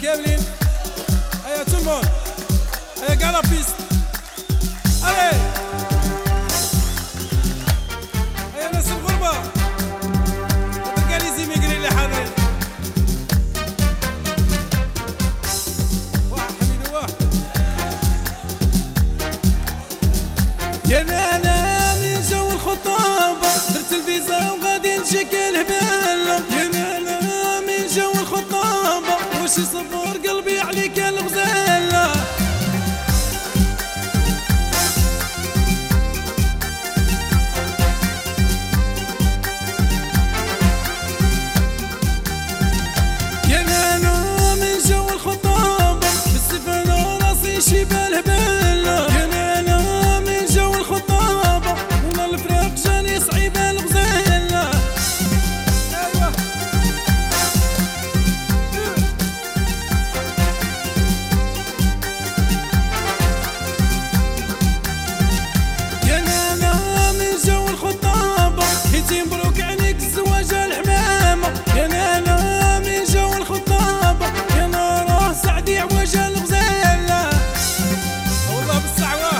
كاملين. هيا tout le monde. هيا كاع لا بيست. allez. هيا ناس الغربة. هذا كاع لي زيميغري اللي حاضرين. واحد حميد واحد. يا نانا من جو الخطابة درت الفيزا وغادي نجيك الهبالة. يا نانا من جو الخطابة واش يصبر قلبي عليك الغزالة. يا نانا من جو الخطابة بالسيف انا راسي شيبة الهبالة. يا نانا من جو الخطابة ولا الفراق جاني صعيبة الغزالة. ايوا يا نانا من جو الخطابة حيتي مبروك عليك الزواج الحمامة. يا نانا من جو الخطابة يا نارا سعدي عواج الغزالة. والله بالصعوة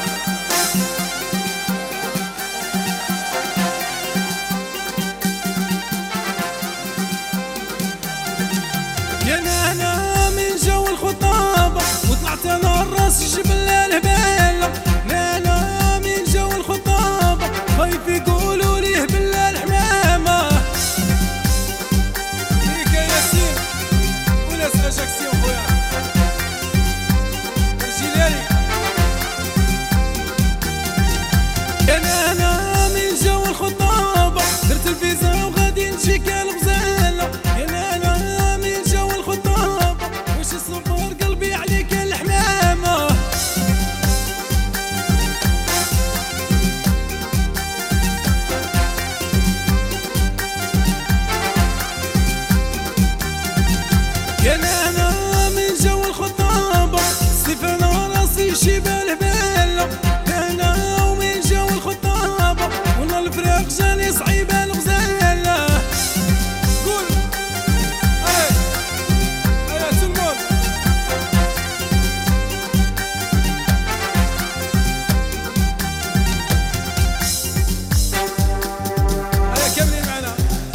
يا نانا من جو الخطابة وطلعت انا الراس الجبل الهبالة. نانا من جو الخطابة خايف يقولوا ليه بالله الحمامة. ليك يا ياسين وناس اجاكسيون خويا الجيلاني. يا نانا من جو الخطابة درت الفيزا وغادي نجيك الغزالة. يا نانا من جو الخطابة واش يصبر قلبي عليك الحمامة. يا نانا من جو الخطابة سيف انا راسي شيبة الهبالة. نانا ومن جو الخطابة ولا الفراق جاني صعيبة الغزالة. قول هيا هيا tout le monde. هيا كملين معنا.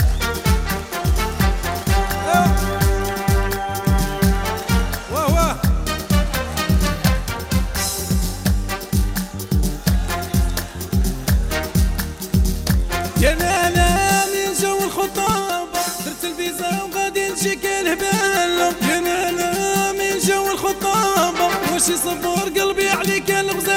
واه واه يا نانا من جو الخطابة درت الفيزا وغادي نجيك الهبالة. يا نانا من جو الخطابة واش يصبر قلبي عليك الغزالة.